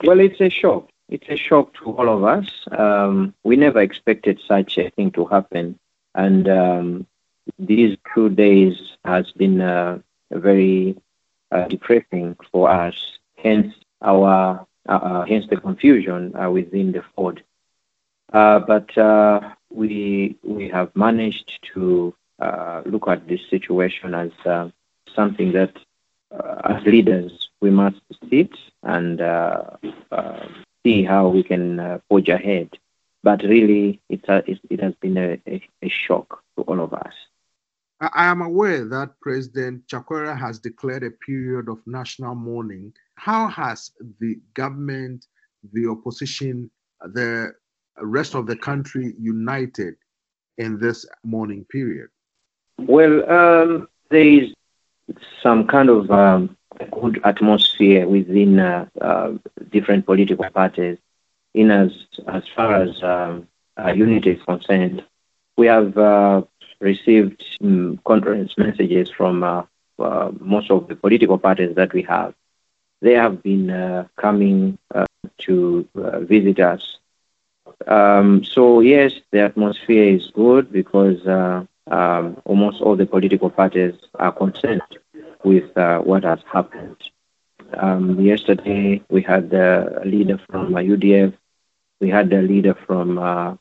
Well, it's a shock. It's a shock to all of us. We never expected such a thing to happen. And these 2 days has been very depressing for us. Hence hence the confusion within the Ford. But we have managed to look at this situation as something that, as leaders, we must sit and see how we can forge ahead. But really, it has been a shock to all of us. I am aware that President Chakwera has declared a period of national mourning. How has the government, the opposition, the rest of the country united in this mourning period? Well, there is some kind of good atmosphere within different political parties. In as far as unity is concerned, we have received conference messages from most of the political parties that we have. They have been coming to visit us. So yes, the atmosphere is good because almost all the political parties are concerned with what has happened. Yesterday, we had a leader from UDF. We had a leader from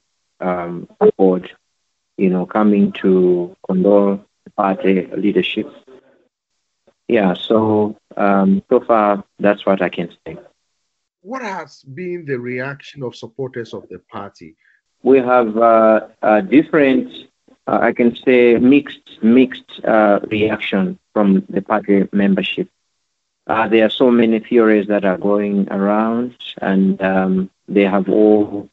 Ford, coming to condole the party leadership. Yeah, so far, that's what I can say. What has been the reaction of supporters of the party? We have different, I can say, mixed reaction from the party membership. There are so many theories that are going around, and they have all,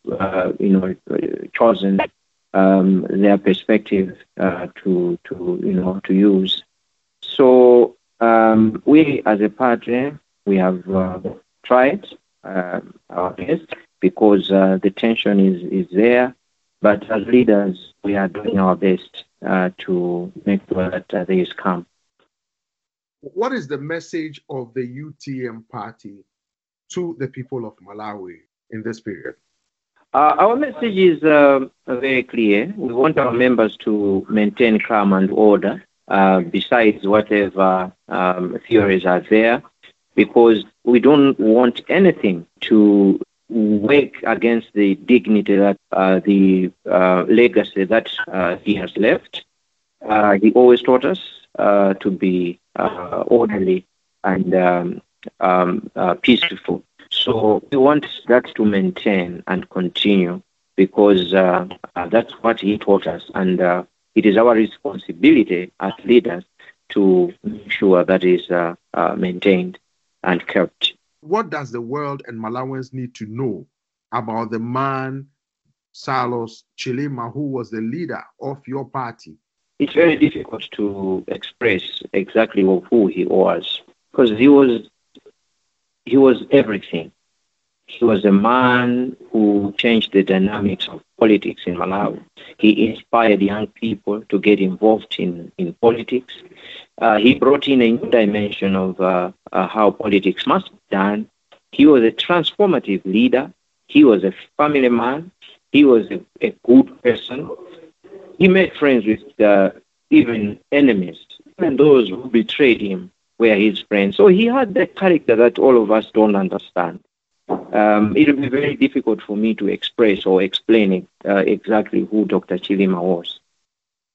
chosen their perspective to use. So we, as a party, we have tried our best because the tension is there. But as leaders, we are doing our best to make sure that there is calm. What is the message of the UTM party to the people of Malawi in this period? Our message is very clear. We want our members to maintain calm and order, besides whatever theories are there, because we don't want anything to work against the dignity that the legacy that he has left. He always taught us to be orderly and peaceful. So we want that to maintain and continue because that's what he taught us. And it is our responsibility as leaders to make sure that is maintained and kept. What does the world and Malawians need to know about the man, Saulos Chilima, who was the leader of your party? It's very difficult to express exactly who he was because he was everything. He was a man who changed the dynamics of politics in Malawi. He inspired young people to get involved in politics. He brought in a new dimension of how politics must be done. He was a transformative leader. He was a family man. He was a good person. He made friends with even enemies. Even those who betrayed him were his friends. So he had the character that all of us don't understand. It will be very difficult for me to express or explain exactly who Dr. Chilima was.